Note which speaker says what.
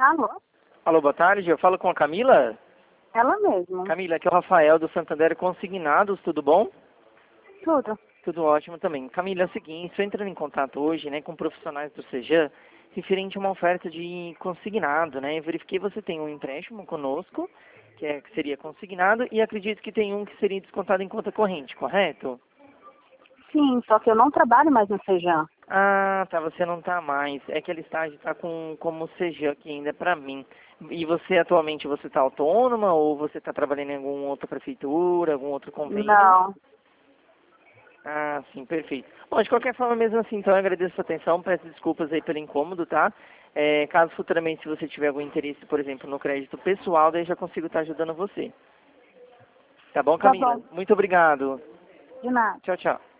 Speaker 1: Alô?
Speaker 2: Alô, boa tarde. Eu falo com a Camila?
Speaker 1: Ela mesma.
Speaker 2: Camila, aqui é o Rafael do Santander Consignados, tudo bom?
Speaker 1: Tudo.
Speaker 2: Tudo ótimo também. Camila, é o seguinte, estou entrando em contato hoje, né, com profissionais do Sejan, referente a uma oferta de consignado, né? Eu verifiquei que você tem um empréstimo conosco, que seria consignado, e acredito que tem um que seria descontado em conta corrente, correto?
Speaker 1: Sim, só que eu não trabalho mais no Feijão.
Speaker 2: Ah, tá, você não tá mais. É que a listagem tá como Sejan aqui ainda pra mim. E você atualmente, você tá autônoma ou você tá trabalhando em alguma outra prefeitura, algum outro convênio?
Speaker 1: Não.
Speaker 2: Ah, sim, perfeito. Bom, de qualquer forma, mesmo assim, então eu agradeço a sua atenção, peço desculpas aí pelo incômodo, tá? Caso futuramente, se você tiver algum interesse, por exemplo, no crédito pessoal, daí já consigo estar ajudando você. Tá bom,
Speaker 1: Tá
Speaker 2: Camila?
Speaker 1: bom.
Speaker 2: Muito obrigado.
Speaker 1: De nada.
Speaker 2: Tchau, tchau.